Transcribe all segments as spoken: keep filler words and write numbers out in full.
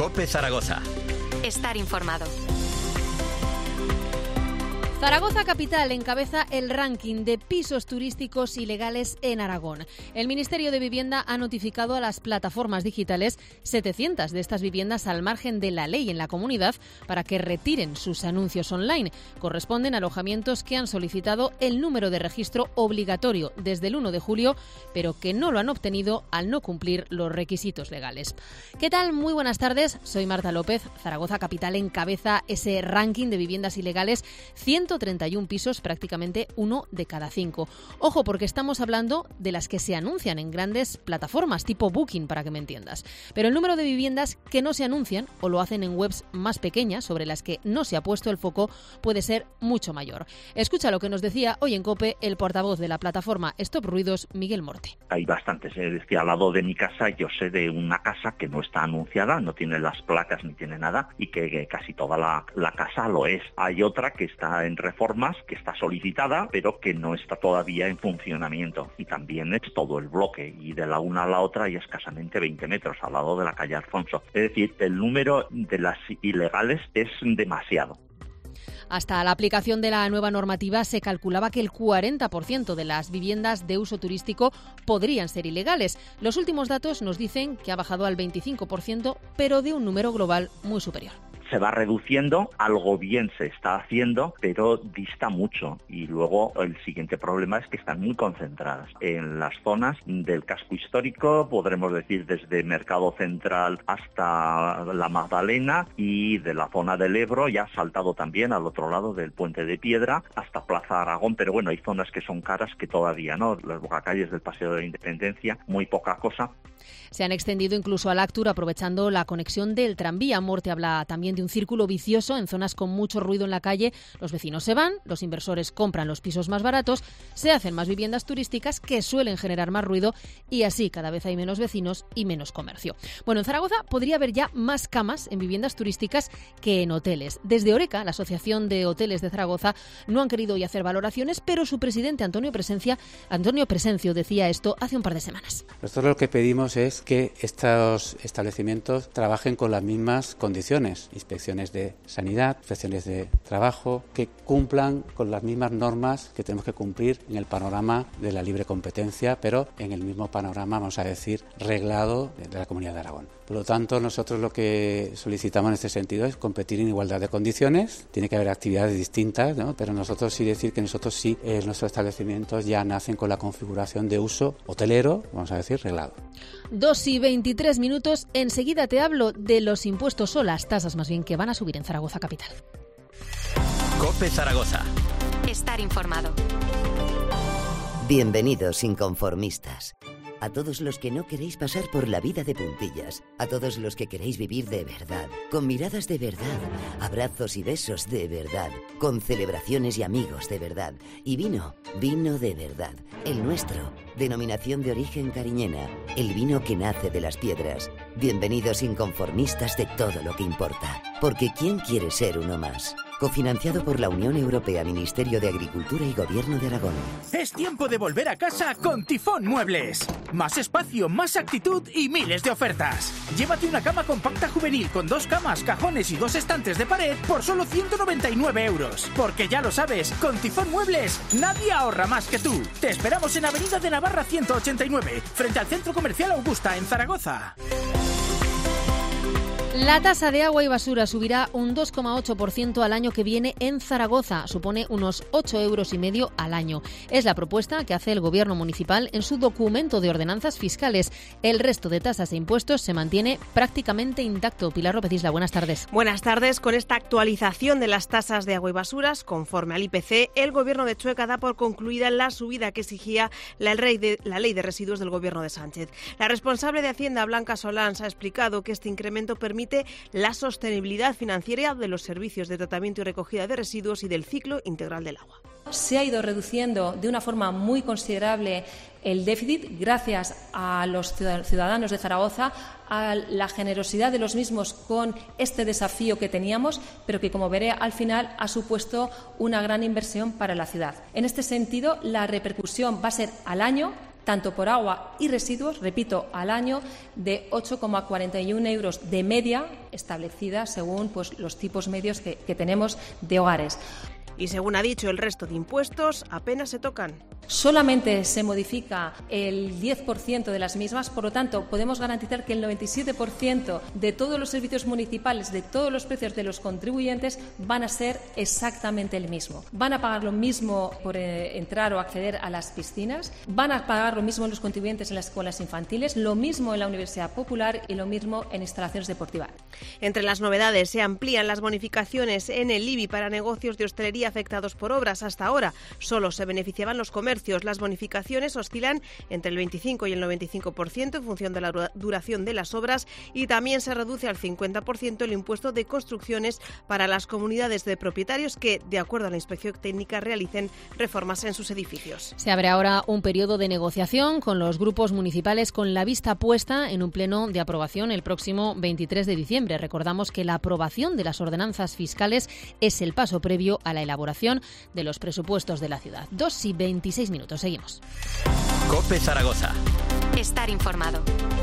COPE Zaragoza. Estar informado. Zaragoza Capital encabeza el ranking de pisos turísticos ilegales en Aragón. El Ministerio de Vivienda ha notificado a las plataformas digitales setecientas de estas viviendas al margen de la ley en la comunidad para que retiren sus anuncios online. Corresponden a alojamientos que han solicitado el número de registro obligatorio desde el uno de julio, pero que no lo han obtenido al no cumplir los requisitos legales. ¿Qué tal? Muy buenas tardes. Soy Marta López. Zaragoza Capital encabeza ese ranking de viviendas ilegales. ciento treinta y uno pisos, prácticamente uno de cada cinco. Ojo, porque estamos hablando de las que se anuncian en grandes plataformas tipo Booking, para que me entiendas. Pero el número de viviendas que no se anuncian o lo hacen en webs más pequeñas, sobre las que no se ha puesto el foco, puede ser mucho mayor. Escucha lo que nos decía hoy en COPE el portavoz de la plataforma Stop Ruidos, Miguel Morte. Hay bastantes. Es decir, al lado de mi casa yo sé de una casa que no está anunciada, no tiene las placas ni tiene nada, y que, que casi toda la, la casa lo es. Hay otra que está en reformas, que está solicitada, pero que no está todavía en funcionamiento. Y también es todo el bloque, y de la una a la otra hay escasamente veinte metros, al lado de la calle Alfonso. Es decir, el número de las ilegales es demasiado. Hasta la aplicación de la nueva normativa se calculaba que el cuarenta por ciento de las viviendas de uso turístico podrían ser ilegales. Los últimos datos nos dicen que ha bajado al veinticinco por ciento, pero de un número global muy superior. Se va reduciendo, algo bien se está haciendo, pero dista mucho. Y luego el siguiente problema es que están muy concentradas en las zonas del casco histórico, podremos decir desde Mercado Central hasta la Magdalena, y de la zona del Ebro ya ha saltado también al otro lado del Puente de Piedra hasta Plaza Aragón. Pero bueno, hay zonas que son caras que todavía no, las bocacalles del Paseo de la Independencia, muy poca cosa. Se han extendido incluso al Actur aprovechando la conexión del tranvía. Morte habla también de un círculo vicioso en zonas con mucho ruido en la calle. Los vecinos se van, los inversores compran los pisos más baratos, se hacen más viviendas turísticas que suelen generar más ruido, y así cada vez hay menos vecinos y menos comercio. Bueno, en Zaragoza podría haber ya más camas en viviendas turísticas que en hoteles. Desde Oreca, la Asociación de Hoteles de Zaragoza, no han querido hoy hacer valoraciones, pero su presidente Antonio Presencia, Antonio Presencio decía esto hace un par de semanas. Nosotros lo que pedimos es que estos establecimientos trabajen con las mismas condiciones, inspecciones de sanidad, inspecciones de trabajo, que cumplan con las mismas normas que tenemos que cumplir en el panorama de la libre competencia, pero en el mismo panorama, vamos a decir, reglado de la Comunidad de Aragón. Por lo tanto, nosotros lo que solicitamos en este sentido es competir en igualdad de condiciones. Tiene que haber actividades distintas, ¿no? Pero nosotros sí decir que nosotros sí, eh, nuestros establecimientos ya nacen con la configuración de uso hotelero, vamos a decir, reglado. Dos y veintitrés minutos. Enseguida te hablo de los impuestos, o las tasas más bien, que van a subir en Zaragoza Capital. COPE Zaragoza. Estar informado. Bienvenidos, inconformistas. A todos los que no queréis pasar por la vida de puntillas, a todos los que queréis vivir de verdad, con miradas de verdad, abrazos y besos de verdad, con celebraciones y amigos de verdad, y vino, vino de verdad, el nuestro, denominación de origen cariñena, el vino que nace de las piedras. Bienvenidos, inconformistas de todo lo que importa, porque ¿quién quiere ser uno más? Cofinanciado por la Unión Europea, Ministerio de Agricultura y Gobierno de Aragón. Es tiempo de volver a casa con Tifón Muebles. Más espacio, más actitud y miles de ofertas. Llévate una cama compacta juvenil con dos camas, cajones y dos estantes de pared por solo ciento noventa y nueve euros. Porque ya lo sabes, con Tifón Muebles nadie ahorra más que tú. Te esperamos en Avenida de Navarra ciento ochenta y nueve, frente al Centro Comercial Augusta, en Zaragoza. La tasa de agua y basura subirá un dos coma ocho por ciento al año que viene en Zaragoza. Supone unos ocho euros y medio al año. Es la propuesta que hace el Gobierno municipal en su documento de ordenanzas fiscales. El resto de tasas e impuestos se mantiene prácticamente intacto. Pilar López Isla, buenas tardes. Buenas tardes. Con esta actualización de las tasas de agua y basuras, conforme al I P C, el Gobierno de Chueca da por concluida la subida que exigía la ley de, la ley de residuos del Gobierno de Sánchez. La responsable de Hacienda, Blanca Solans, ha explicado que este incremento permite la sostenibilidad financiera de los servicios de tratamiento y recogida de residuos y del ciclo integral del agua. Se ha ido reduciendo de una forma muy considerable el déficit gracias a los ciudadanos de Zaragoza, a la generosidad de los mismos con este desafío que teníamos, pero que, como veré al final, ha supuesto una gran inversión para la ciudad. En este sentido, la repercusión va a ser al año tanto por agua y residuos, repito, al año, de ocho coma cuarenta y uno euros de media establecida según pues, los tipos medios que, que tenemos de hogares. Y según ha dicho, el resto de impuestos apenas se tocan. Solamente se modifica el diez por ciento de las mismas, por lo tanto, podemos garantizar que el noventa y siete por ciento de todos los servicios municipales, de todos los precios de los contribuyentes, van a ser exactamente el mismo. Van a pagar lo mismo por eh, entrar o acceder a las piscinas, van a pagar lo mismo los contribuyentes en las escuelas infantiles, lo mismo en la Universidad Popular y lo mismo en instalaciones deportivas. Entre las novedades se amplían las bonificaciones en el I B I para negocios de hostelería afectados por obras. Hasta ahora solo se beneficiaban los comercios. Las bonificaciones oscilan entre el veinticinco y el noventa y cinco por ciento en función de la duración de las obras y también se reduce al cincuenta por ciento el impuesto de construcciones para las comunidades de propietarios que, de acuerdo a la inspección técnica, realicen reformas en sus edificios. Se abre ahora un periodo de negociación con los grupos municipales con la vista puesta en un pleno de aprobación el próximo veintitrés de diciembre. Recordamos que la aprobación de las ordenanzas fiscales es el paso previo a la elaboración de los presupuestos de la ciudad. dos y veintiséis minutos. Seguimos. COPE Zaragoza. Estar informado.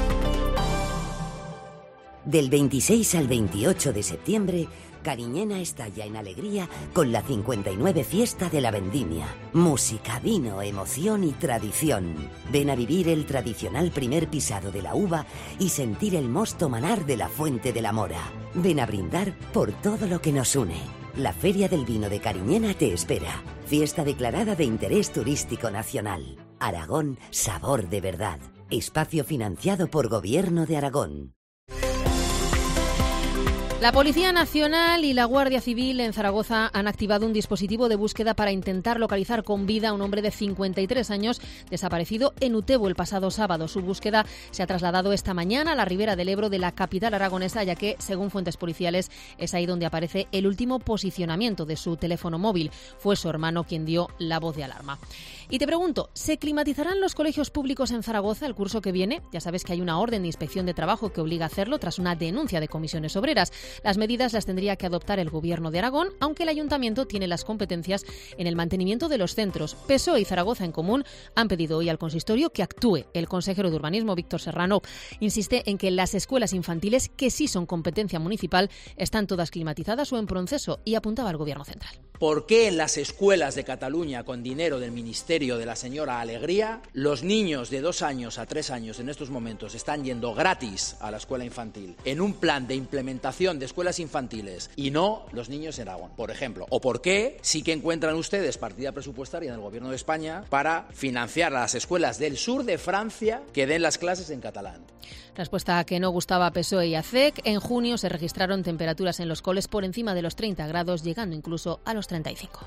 Del veintiséis al veintiocho de septiembre, Cariñena estalla en alegría con la cincuenta y nueve Fiesta de la Vendimia. Música, vino, emoción y tradición. Ven a vivir el tradicional primer pisado de la uva y sentir el mosto manar de la Fuente de la Mora. Ven a brindar por todo lo que nos une. La Feria del Vino de Cariñena te espera. Fiesta declarada de interés turístico nacional. Aragón, sabor de verdad. Espacio financiado por Gobierno de Aragón. La Policía Nacional y la Guardia Civil en Zaragoza han activado un dispositivo de búsqueda para intentar localizar con vida a un hombre de cincuenta y tres años desaparecido en Utebo el pasado sábado. Su búsqueda se ha trasladado esta mañana a la ribera del Ebro de la capital aragonesa, ya que, según fuentes policiales, es ahí donde aparece el último posicionamiento de su teléfono móvil. Fue su hermano quien dio la voz de alarma. Y te pregunto, ¿se climatizarán los colegios públicos en Zaragoza el curso que viene? Ya sabes que hay una orden de inspección de trabajo que obliga a hacerlo tras una denuncia de comisiones obreras. Las medidas las tendría que adoptar el Gobierno de Aragón, aunque el Ayuntamiento tiene las competencias en el mantenimiento de los centros. P S O E y Zaragoza en Común han pedido hoy al consistorio que actúe. El consejero de Urbanismo, Víctor Serrano, insiste en que las escuelas infantiles, que sí son competencia municipal, están todas climatizadas o en proceso, y apuntaba al Gobierno central. ¿Por qué en las escuelas de Cataluña, con dinero del Ministerio de la señora Alegría, los niños de dos años a tres años en estos momentos están yendo gratis a la escuela infantil en un plan de implementación de escuelas infantiles y no los niños en Aragón, por ejemplo? ¿O por qué sí que encuentran ustedes partida presupuestaria en el Gobierno de España para financiar a las escuelas del sur de Francia que den las clases en catalán? Respuesta que no gustaba a P S O E y a C E C. En junio se registraron temperaturas en los coles por encima de los treinta grados, llegando incluso a los treinta y cinco.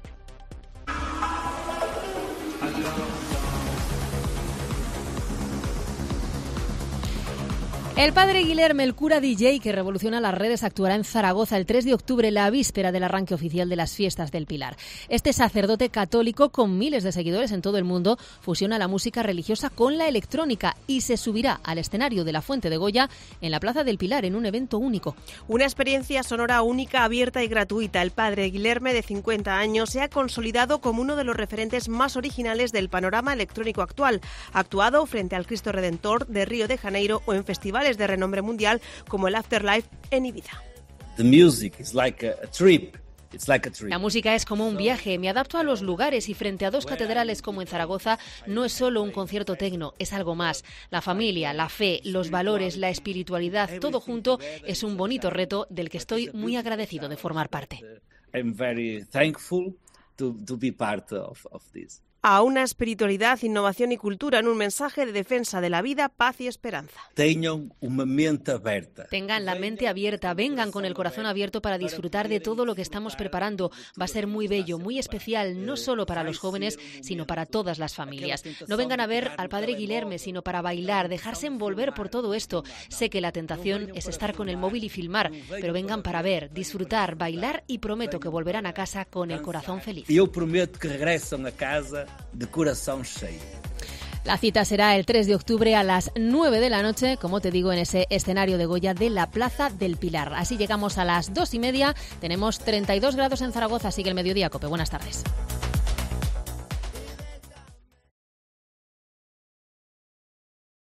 El padre Guilherme, el cura D J que revoluciona las redes, actuará en Zaragoza el tres de octubre, la víspera del arranque oficial de las fiestas del Pilar. Este sacerdote católico, con miles de seguidores en todo el mundo, fusiona la música religiosa con la electrónica y se subirá al escenario de la Fuente de Goya en la Plaza del Pilar, en un evento único. Una experiencia sonora única, abierta y gratuita. El padre Guilherme, de cincuenta años, se ha consolidado como uno de los referentes más originales del panorama electrónico actual. Ha actuado frente al Cristo Redentor de Río de Janeiro o en festivales de renombre mundial como el Afterlife en Ibiza. The music is like a, a trip. It's like a trip. La música es como un viaje, me adapto a los lugares y frente a dos catedrales como en Zaragoza no es solo un concierto tecno, es algo más. La familia, la fe, los valores, la espiritualidad, todo junto es un bonito reto del que estoy muy agradecido de formar parte. I'm very thankful to, to be part of, of this. A una espiritualidad, innovación y cultura en un mensaje de defensa de la vida, paz y esperanza. Tengan una mente abierta. Tengan la mente abierta, vengan con el corazón abierto para disfrutar de todo lo que estamos preparando. Va a ser muy bello, muy especial, no solo para los jóvenes, sino para todas las familias. No vengan a ver al padre Guilherme, sino para bailar, dejarse envolver por todo esto. Sé que la tentación es estar con el móvil y filmar, pero vengan para ver, disfrutar, bailar y prometo que volverán a casa con el corazón feliz. Yo prometo que regresan a casa de corazón cheio. La cita será el tres de octubre a las nueve de la noche, como te digo, en ese escenario de Goya de la Plaza del Pilar. Así llegamos a las dos y media. Tenemos treinta y dos grados en Zaragoza. Sigue el Mediodía Cope. Buenas tardes.